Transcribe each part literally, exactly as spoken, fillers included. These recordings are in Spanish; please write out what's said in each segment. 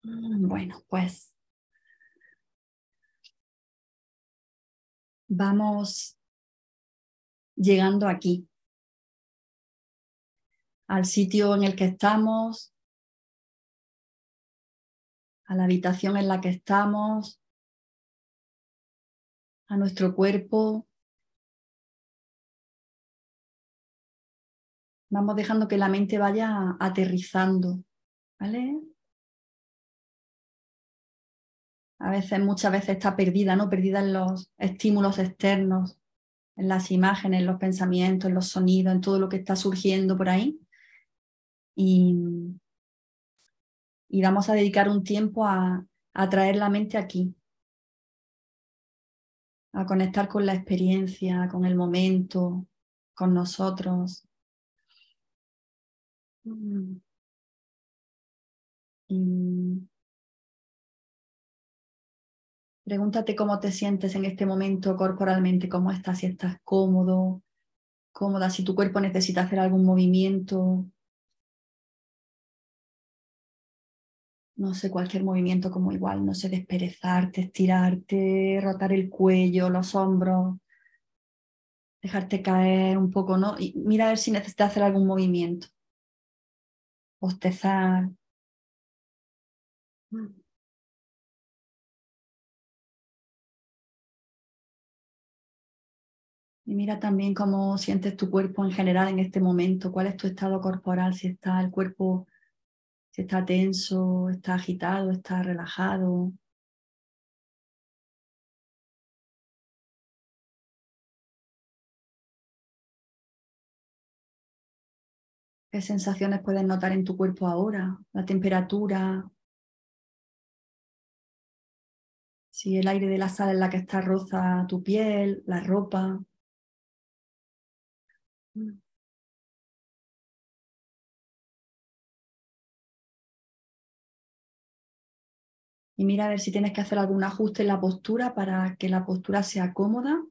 Bueno, pues vamos llegando aquí, al sitio en el que estamos, a la habitación en la que estamos, a nuestro cuerpo. Vamos dejando que la mente vaya aterrizando, ¿vale? A veces, muchas veces está perdida, ¿no? Perdida en los estímulos externos, en las imágenes, en los pensamientos, en los sonidos, en todo lo que está surgiendo por ahí. Y, y vamos a dedicar un tiempo a, a traer la mente aquí, a conectar con la experiencia, con el momento, con nosotros. Mm. Y pregúntate cómo te sientes en este momento corporalmente, cómo estás, si estás cómodo, cómoda, si tu cuerpo necesita hacer algún movimiento, no sé, cualquier movimiento como igual, no sé, desperezarte, estirarte, rotar el cuello, los hombros, dejarte caer un poco, ¿no? Y mira a ver si necesitas hacer algún movimiento, bostezar. Mm. Y mira también cómo sientes tu cuerpo en general en este momento, cuál es tu estado corporal, si está el cuerpo, si está tenso, está agitado, está relajado. ¿Qué sensaciones puedes notar en tu cuerpo ahora? La temperatura, si el aire de la sala en la que estás roza tu piel, la ropa. Mm. Y mira a ver si tienes que hacer algún ajuste en la postura para que la postura sea cómoda.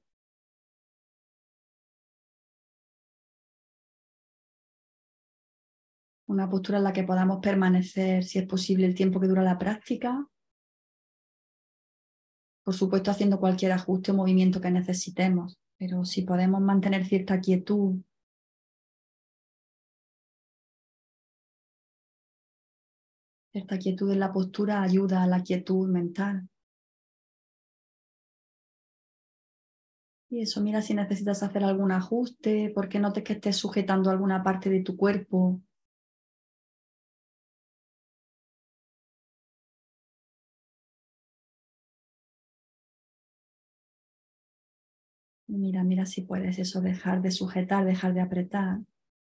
Una postura en la que podamos permanecer, si es posible, el tiempo que dura la práctica. Por supuesto, haciendo cualquier ajuste o movimiento que necesitemos, pero si podemos mantener cierta quietud, cierta quietud en la postura ayuda a la quietud mental. Y eso, mira si necesitas hacer algún ajuste, porque notes que estés sujetando alguna parte de tu cuerpo. Y mira, mira si puedes eso, dejar de sujetar, dejar de apretar.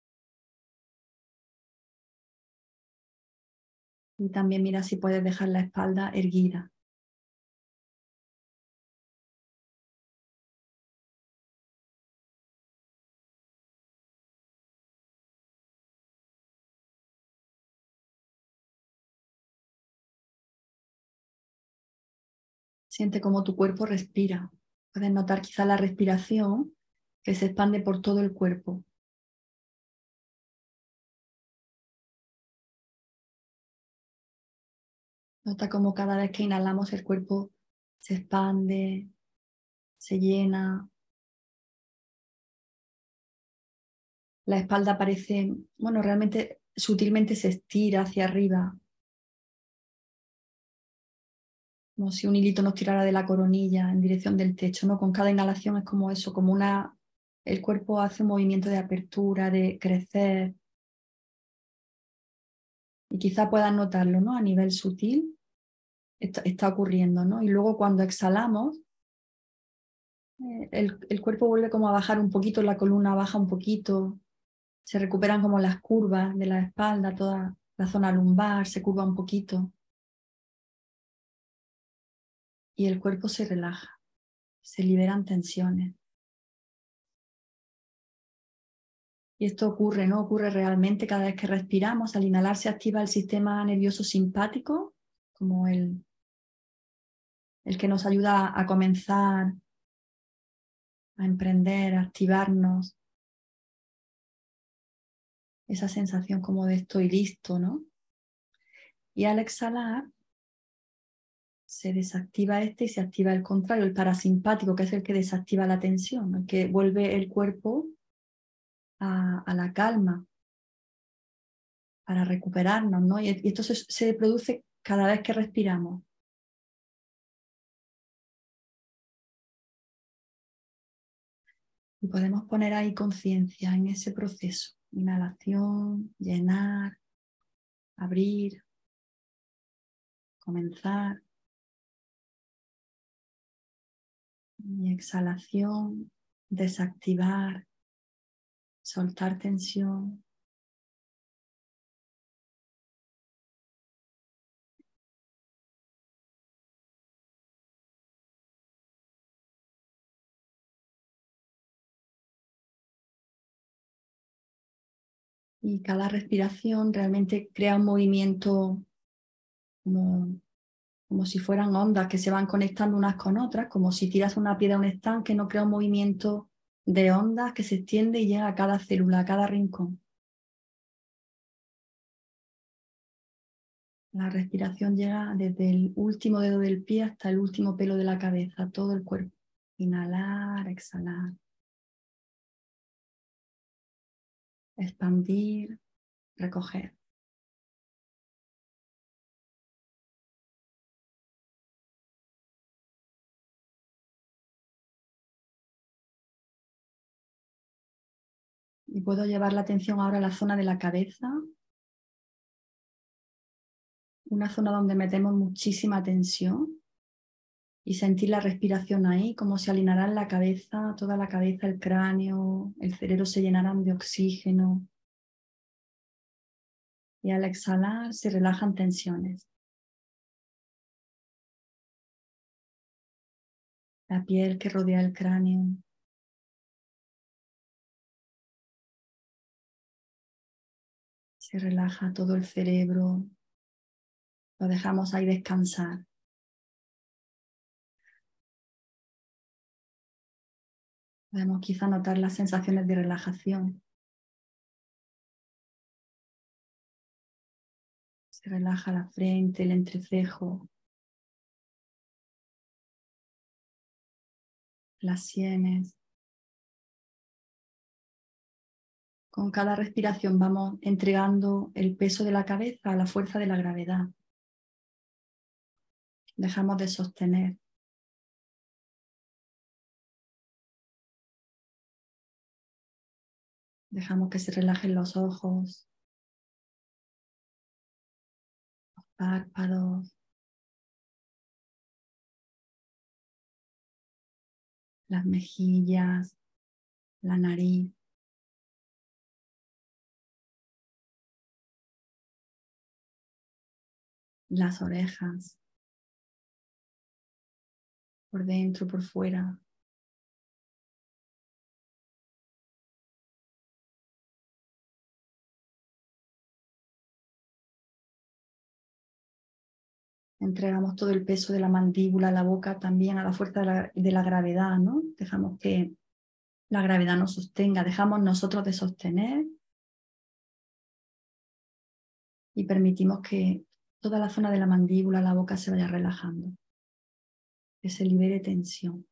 Y también mira si puedes dejar la espalda erguida. Siente cómo tu cuerpo respira. Puedes notar quizá la respiración que se expande por todo el cuerpo. Nota cómo cada vez que inhalamos el cuerpo se expande, se llena. La espalda parece, bueno, realmente sutilmente se estira hacia arriba, como si un hilito nos tirara de la coronilla en dirección del techo, ¿no? Con cada inhalación es como eso, como una, el cuerpo hace un movimiento de apertura, de crecer, y quizá puedas notarlo, ¿no? A nivel sutil está, está ocurriendo, ¿no? Y luego cuando exhalamos, eh, el, el cuerpo vuelve como a bajar un poquito, la columna baja un poquito, se recuperan como las curvas de la espalda, toda la zona lumbar se curva un poquito y el cuerpo se relaja, se liberan tensiones. Y esto ocurre, ¿no? Ocurre realmente cada vez que respiramos. Al inhalar se activa el sistema nervioso simpático, como el, el que nos ayuda a comenzar, a emprender, a activarnos. Esa sensación como de estoy listo, ¿no? Y al exhalar se desactiva este y se activa el contrario, el parasimpático, que es el que desactiva la tensión, el que vuelve el cuerpo a, a la calma para recuperarnos, ¿no? Y, y esto se, se produce cada vez que respiramos. Y podemos poner ahí conciencia en ese proceso. Inhalación, llenar, abrir, comenzar. Y exhalación, desactivar, soltar tensión. Y cada respiración realmente crea un movimiento como, como si fueran ondas que se van conectando unas con otras, como si tiras una piedra a un estanque, no crea un movimiento de ondas que se extiende y llega a cada célula, a cada rincón. La respiración llega desde el último dedo del pie hasta el último pelo de la cabeza, todo el cuerpo. Inhalar, exhalar. Expandir, recoger. Y puedo llevar la atención ahora a la zona de la cabeza, una zona donde metemos muchísima tensión y sentir la respiración ahí, como se alineará la cabeza, toda la cabeza, el cráneo, el cerebro se llenarán de oxígeno. Y al exhalar se relajan tensiones. La piel que rodea el cráneo. Se relaja todo el cerebro. Lo dejamos ahí descansar. Podemos quizá notar las sensaciones de relajación. Se relaja la frente, el entrecejo, las sienes. Con cada respiración vamos entregando el peso de la cabeza a la fuerza de la gravedad. Dejamos de sostener. Dejamos que se relajen los ojos, los párpados, las mejillas, la nariz. Las orejas, por dentro, por fuera. Entregamos todo el peso de la mandíbula a la boca también a la fuerza de la, de la gravedad, ¿no? Dejamos que la gravedad nos sostenga, dejamos nosotros de sostener y permitimos que toda la zona de la mandíbula, la boca se vaya relajando, que se libere tensión.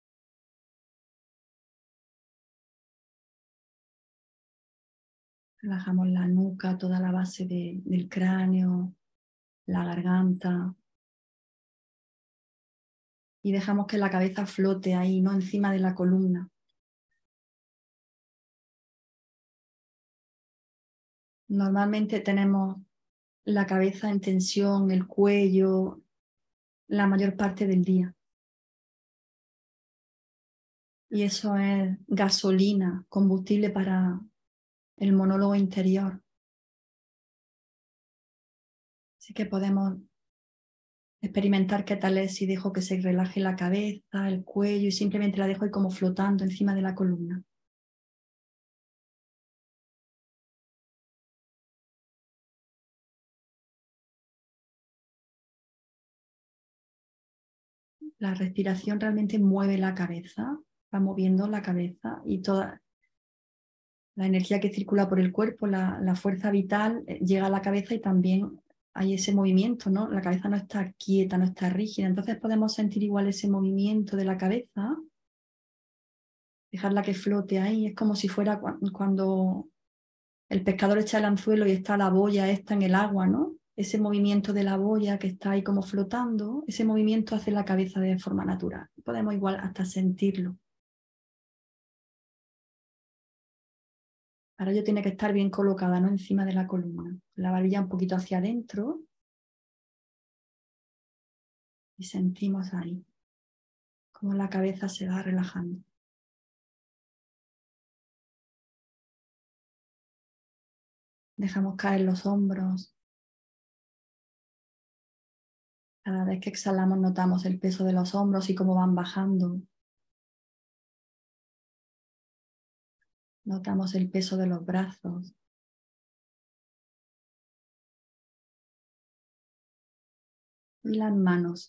Relajamos la nuca, toda la base de, del cráneo, la garganta. Y dejamos que la cabeza flote ahí, ¿no? Encima de la columna. Normalmente tenemos la cabeza en tensión, el cuello, la mayor parte del día. Y eso es gasolina, combustible para el monólogo interior. Así que podemos experimentar qué tal es si dejo que se relaje la cabeza, el cuello y simplemente la dejo ahí como flotando encima de la columna. La respiración realmente mueve la cabeza, va moviendo la cabeza y toda la energía que circula por el cuerpo, la, la fuerza vital, eh, llega a la cabeza y también hay ese movimiento, ¿no? La cabeza no está quieta, no está rígida. Entonces podemos sentir igual ese movimiento de la cabeza, dejarla que flote ahí. Es como si fuera cuando el pescador echa el anzuelo y está la boya esta en el agua, ¿no? Ese movimiento de la boya que está ahí como flotando, ese movimiento hace la cabeza de forma natural. Podemos igual hasta sentirlo. Para ello tiene que estar bien colocada, ¿no? Encima de la columna. La barbilla un poquito hacia adentro. Y sentimos ahí cómo la cabeza se va relajando. Dejamos caer los hombros. Cada vez que exhalamos notamos el peso de los hombros y cómo van bajando. Notamos el peso de los brazos. Y las manos.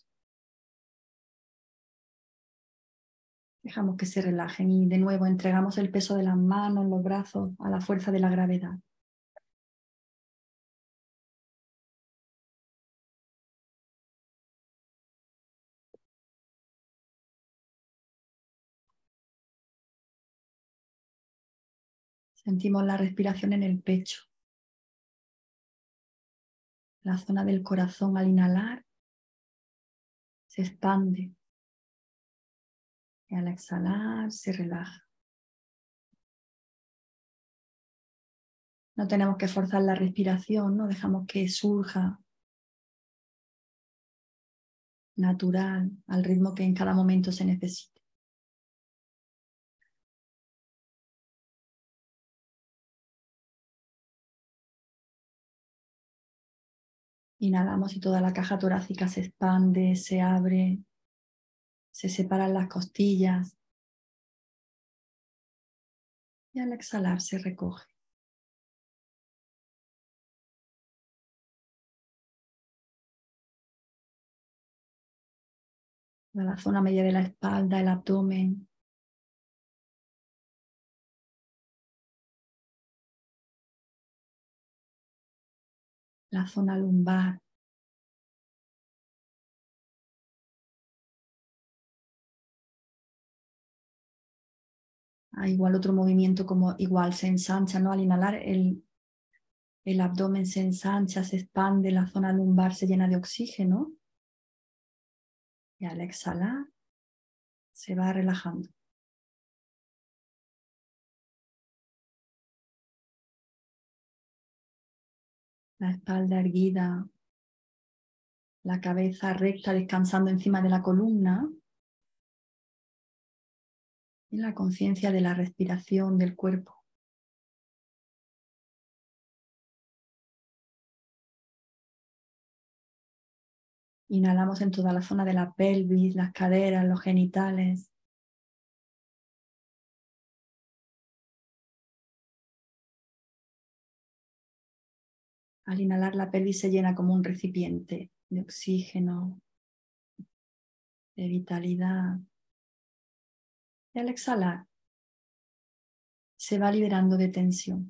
Dejamos que se relajen y de nuevo entregamos el peso de las manos, los brazos a la fuerza de la gravedad. Sentimos la respiración en el pecho. La zona del corazón al inhalar se expande y al exhalar se relaja. No tenemos que forzar la respiración, no dejamos que surja natural al ritmo que en cada momento se necesite. Inhalamos y toda la caja torácica se expande, se abre, se separan las costillas y al exhalar se recoge. La zona media de la espalda, el abdomen, la zona lumbar. Hay igual otro movimiento como igual se ensancha, ¿no? Al inhalar el, el abdomen se ensancha, se expande, la zona lumbar se llena de oxígeno y al exhalar se va relajando. La espalda erguida, la cabeza recta descansando encima de la columna y la conciencia de la respiración del cuerpo. Inhalamos en toda la zona de la pelvis, las caderas, los genitales. Al inhalar la pelvis se llena como un recipiente de oxígeno, de vitalidad. Y al exhalar se va liberando de tensión.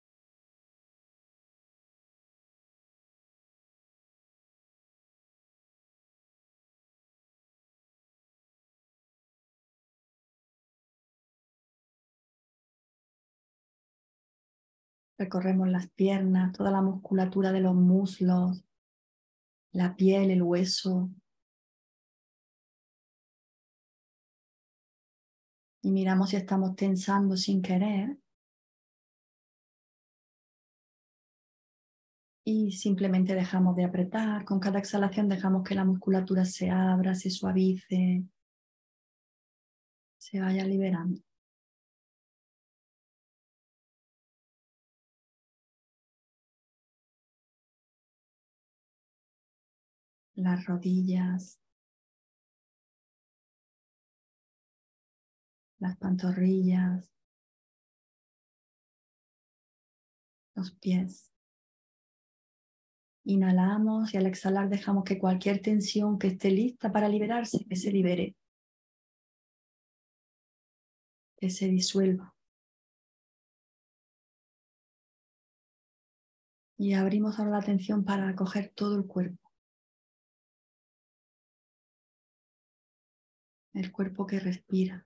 Recorremos las piernas, toda la musculatura de los muslos, la piel, el hueso. Y miramos si estamos tensando sin querer. Y simplemente dejamos de apretar. Con cada exhalación dejamos que la musculatura se abra, se suavice, se vaya liberando. Las rodillas, las pantorrillas, los pies. Inhalamos y al exhalar dejamos que cualquier tensión que esté lista para liberarse, que se libere, que se disuelva. Y abrimos ahora la atención para acoger todo el cuerpo. El cuerpo que respira.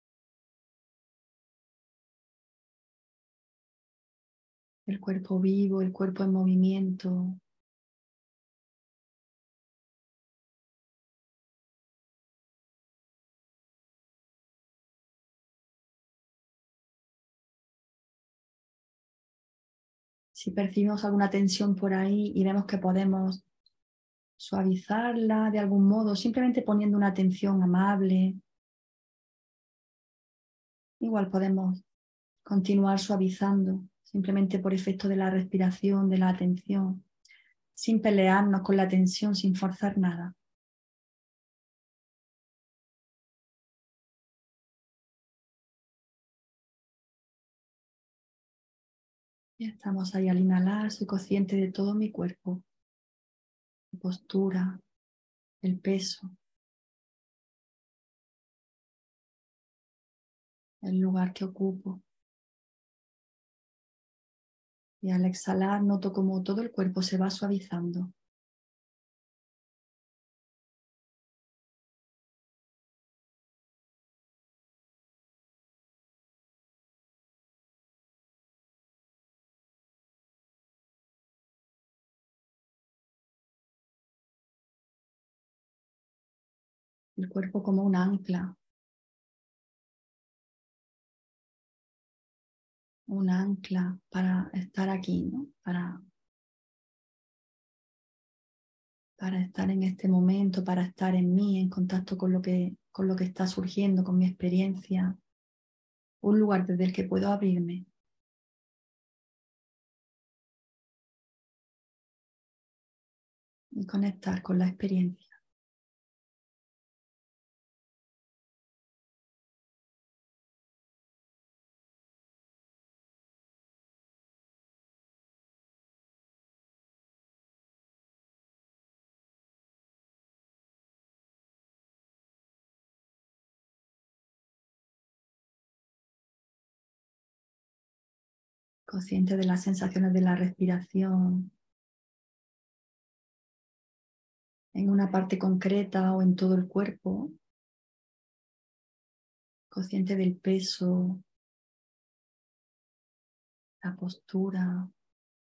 El cuerpo vivo, el cuerpo en movimiento. Si percibimos alguna tensión por ahí y vemos que podemos suavizarla de algún modo, simplemente poniendo una atención amable, igual podemos continuar suavizando, simplemente por efecto de la respiración, de la atención, sin pelearnos con la tensión, sin forzar nada. Ya estamos ahí al inhalar, soy consciente de todo mi cuerpo, mi postura, el peso, el lugar que ocupo. Y al exhalar noto como todo el cuerpo se va suavizando. El cuerpo como un ancla, un ancla para estar aquí, ¿no? Para, para estar en este momento, para estar en mí, en contacto con lo que, con lo que está surgiendo, con mi experiencia. Un lugar desde el que puedo abrirme y conectar con la experiencia. Consciente de las sensaciones de la respiración en una parte concreta o en todo el cuerpo. Consciente del peso, la postura.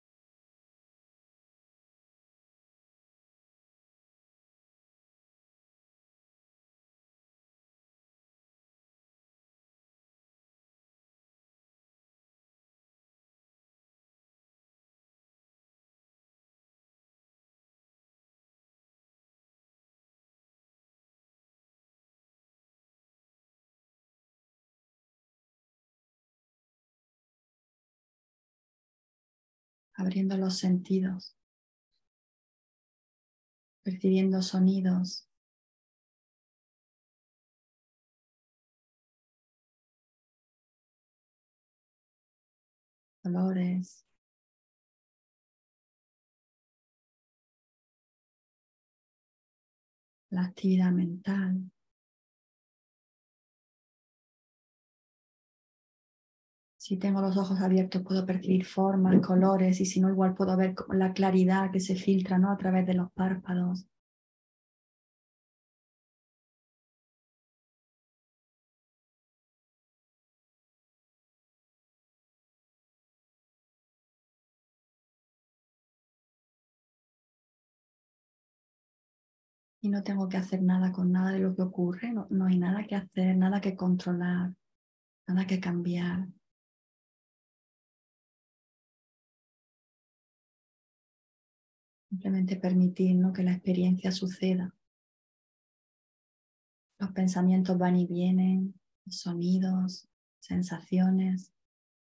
Abriendo los sentidos, percibiendo sonidos, olores, la actividad mental. Si tengo los ojos abiertos puedo percibir formas, colores, y si no, igual puedo ver la claridad que se filtra, ¿no? A través de los párpados. Y no tengo que hacer nada con nada de lo que ocurre, no, no hay nada que hacer, nada que controlar, nada que cambiar. Simplemente permitir, ¿no? Que la experiencia suceda. Los pensamientos van y vienen, sonidos, sensaciones.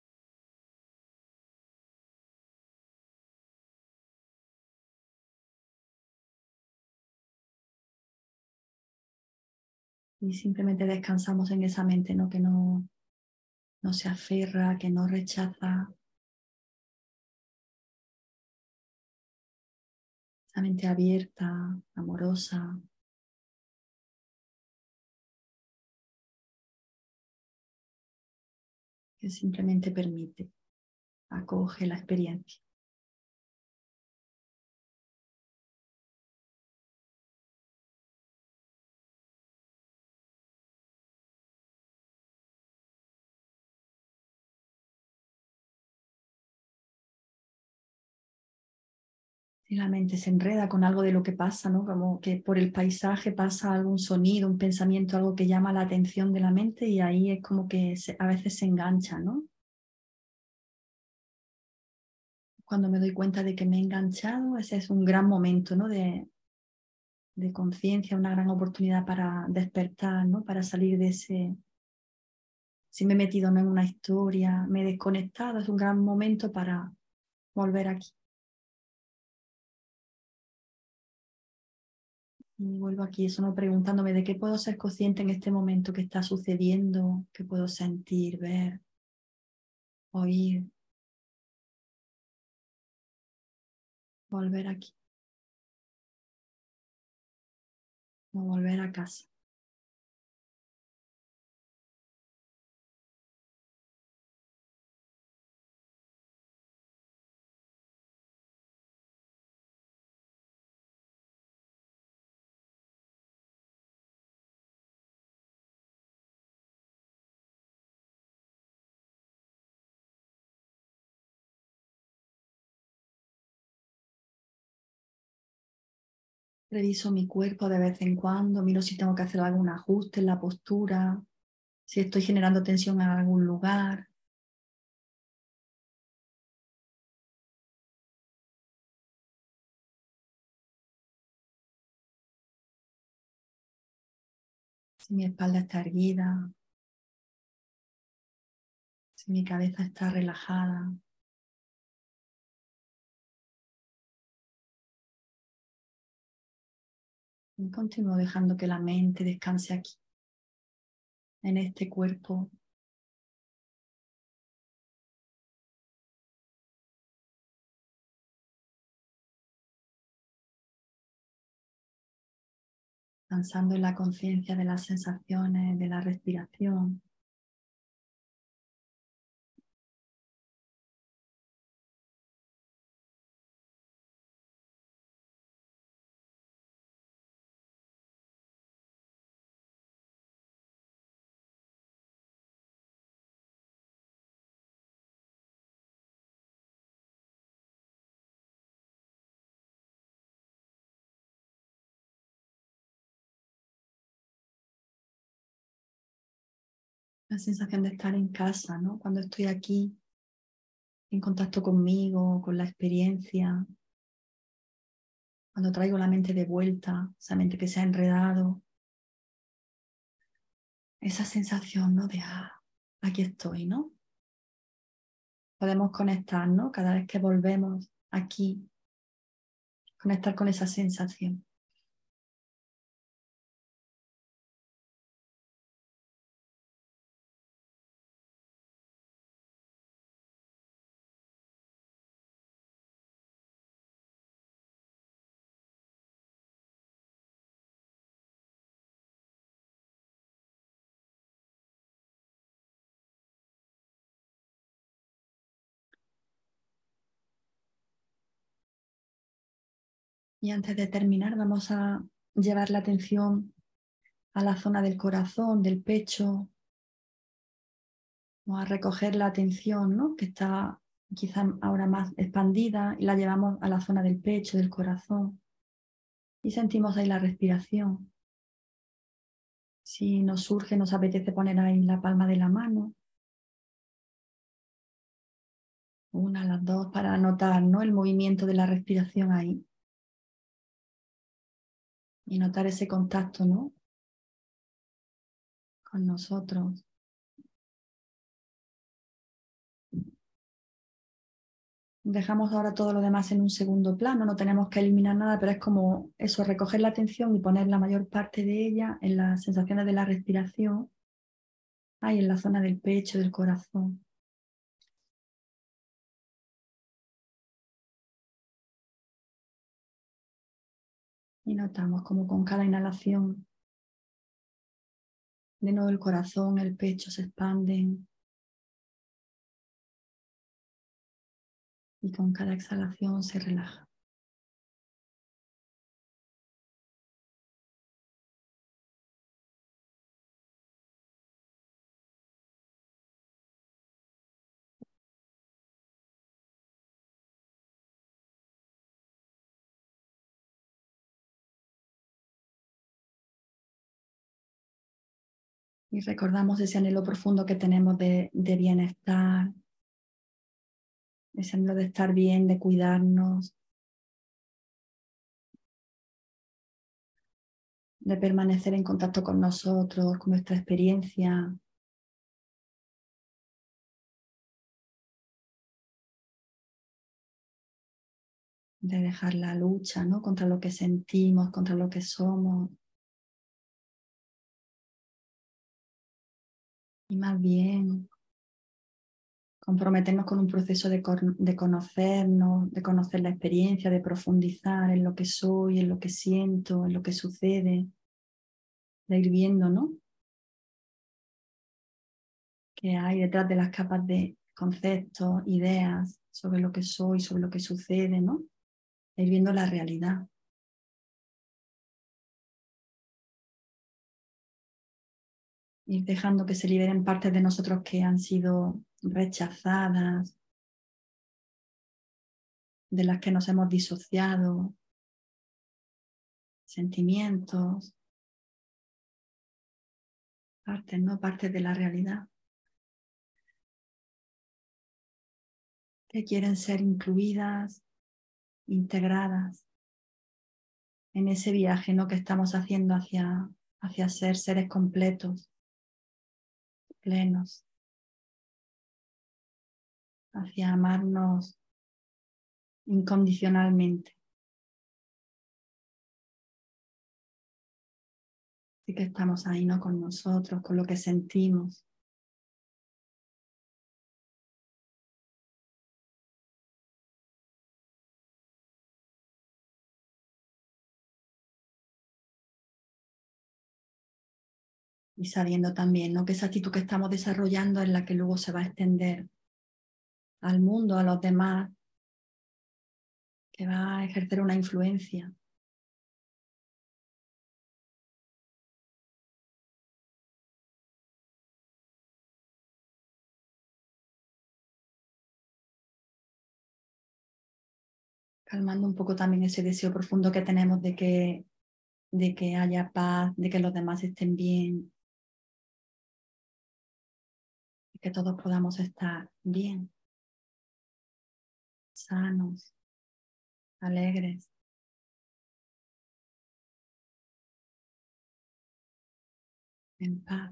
Y simplemente descansamos en esa mente, ¿no? Que no, no se aferra, que no rechaza. Esa mente abierta, amorosa, que simplemente permite, acoge la experiencia. Y la mente se enreda con algo de lo que pasa, ¿no? Como que por el paisaje pasa algún sonido, un pensamiento, algo que llama la atención de la mente y ahí es como que se, a veces se engancha, ¿no? Cuando me doy cuenta de que me he enganchado, ese es un gran momento, ¿no? De, de conciencia, una gran oportunidad para despertar, ¿no? Para salir de ese... Si me he metido, ¿no?, en una historia, me he desconectado, es un gran momento para volver aquí. Y vuelvo aquí, eso no preguntándome de qué puedo ser consciente en este momento que está sucediendo, qué puedo sentir, ver, oír, volver aquí, o volver a casa. Reviso mi cuerpo de vez en cuando, miro si tengo que hacer algún ajuste en la postura, si estoy generando tensión en algún lugar. Si mi espalda está erguida, si mi cabeza está relajada. Y continúo dejando que la mente descanse aquí, en este cuerpo, descansando en la conciencia de las sensaciones, de la respiración. La sensación de estar en casa, ¿no? Cuando estoy aquí, en contacto conmigo, con la experiencia, cuando traigo la mente de vuelta, esa mente que se ha enredado, esa sensación, ¿no? De, ah, aquí estoy, ¿no? Podemos conectar, ¿no? Cada vez que volvemos aquí, conectar con esa sensación. Y antes de terminar, vamos a llevar la atención a la zona del corazón, del pecho. Vamos a recoger la atención, ¿no?, que está quizá ahora más expandida y la llevamos a la zona del pecho, del corazón. Y sentimos ahí la respiración. Si nos surge, nos apetece poner ahí la palma de la mano. Una, las dos, para notar, ¿no?, el movimiento de la respiración ahí. Y notar ese contacto, ¿no?, con nosotros. Dejamos ahora todo lo demás en un segundo plano, no tenemos que eliminar nada, pero es como eso, recoger la atención y poner la mayor parte de ella en las sensaciones de la respiración, ahí en la zona del pecho, del corazón. Y notamos como con cada inhalación, de nuevo el corazón, el pecho se expanden. Y con cada exhalación se relaja. Y recordamos ese anhelo profundo que tenemos de, de bienestar, ese anhelo de estar bien, de cuidarnos, de permanecer en contacto con nosotros, con nuestra experiencia. De dejar la lucha, ¿no? Contra lo que sentimos, contra lo que somos. Y más bien comprometernos con un proceso de, de conocernos, de conocer la experiencia, de profundizar en lo que soy, en lo que siento, en lo que sucede, de ir viendo, ¿no? Qué hay detrás de las capas de conceptos, ideas sobre lo que soy, sobre lo que sucede, ¿no? De ir viendo la realidad. Ir dejando que se liberen partes de nosotros que han sido rechazadas, de las que nos hemos disociado, sentimientos, partes, ¿no? Partes de la realidad que quieren ser incluidas, integradas en ese viaje, ¿no? Que estamos haciendo hacia, hacia ser seres completos, plenos, hacia amarnos incondicionalmente. Así que estamos ahí, ¿no? Con nosotros, con lo que sentimos. Y sabiendo también, ¿no? Que esa actitud que estamos desarrollando es la que luego se va a extender al mundo, a los demás, que va a ejercer una influencia. Calmando un poco también ese deseo profundo que tenemos de que, de que haya paz, de que los demás estén bien, de que todos podamos estar bien, sanos, alegres, en paz.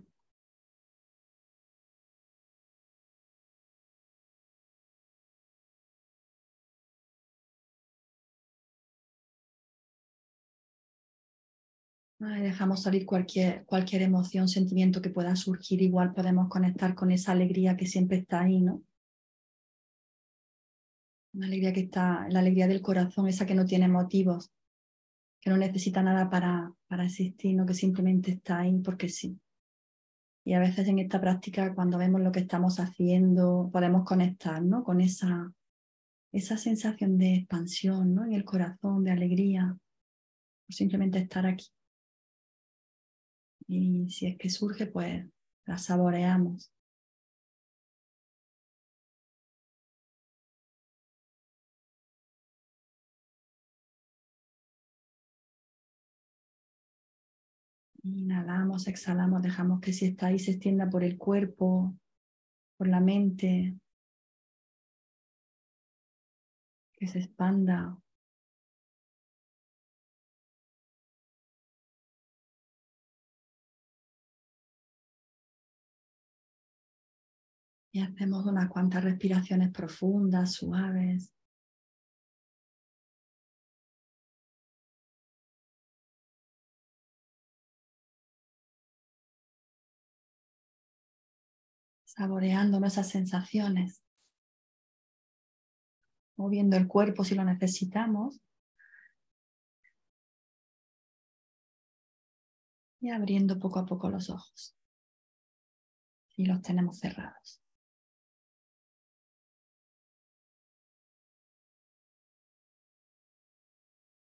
¿No? Y dejamos salir cualquier, cualquier emoción, sentimiento que pueda surgir, igual podemos conectar con esa alegría que siempre está ahí, ¿no? Una alegría que está, la alegría del corazón, esa que no tiene motivos, que no necesita nada para, para existir, ¿no? Que simplemente está ahí porque sí. Y a veces en esta práctica, cuando vemos lo que estamos haciendo, podemos conectar, ¿no? Con esa, esa sensación de expansión, ¿no? En el corazón, de alegría, por simplemente estar aquí. Y si es que surge, pues la saboreamos. Inhalamos, exhalamos, dejamos que si está ahí se extienda por el cuerpo, por la mente, que se expanda. Y hacemos unas cuantas respiraciones profundas, suaves. Saboreando esas sensaciones, moviendo el cuerpo si lo necesitamos y abriendo poco a poco los ojos si los tenemos cerrados.